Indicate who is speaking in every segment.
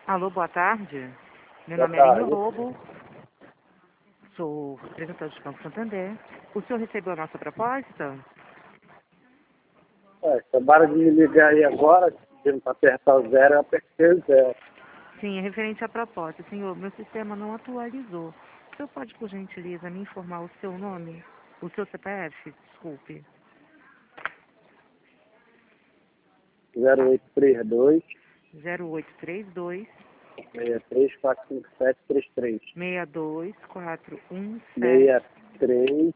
Speaker 1: Alô, boa tarde. Meu
Speaker 2: Boa
Speaker 1: nome é Aline
Speaker 2: tarde.
Speaker 1: Lobo, sou representante do Banco Santander. O senhor recebeu a nossa proposta?
Speaker 2: Acabaram de me ligar aí agora, pedindo para apertar o zero, eu apertei o zero.
Speaker 1: Sim, é referente à proposta. Senhor, meu sistema não atualizou. O senhor pode, por gentileza, me informar o seu nome? O seu CPF? Desculpe.
Speaker 2: 0832
Speaker 1: 0832
Speaker 2: 63 45733.
Speaker 1: 62417
Speaker 2: 63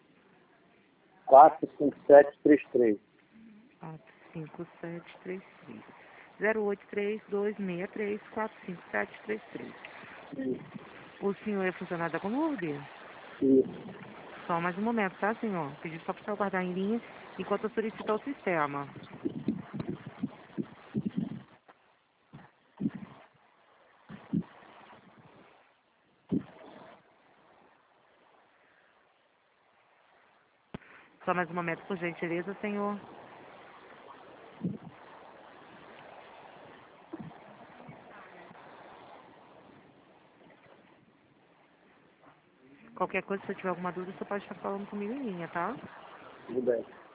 Speaker 2: 45733.
Speaker 1: 45733. 083263454733. O senhor é funcionário da Conurb?
Speaker 2: Isso.
Speaker 1: Só mais um momento, tá, senhor? Pedi só para o senhor aguardar em linha enquanto eu solicito ao sistema. Só mais um momento, por gentileza, senhor. Qualquer coisa, se você tiver alguma dúvida, você pode estar falando comigo em linha, tá?
Speaker 2: Tudo bem.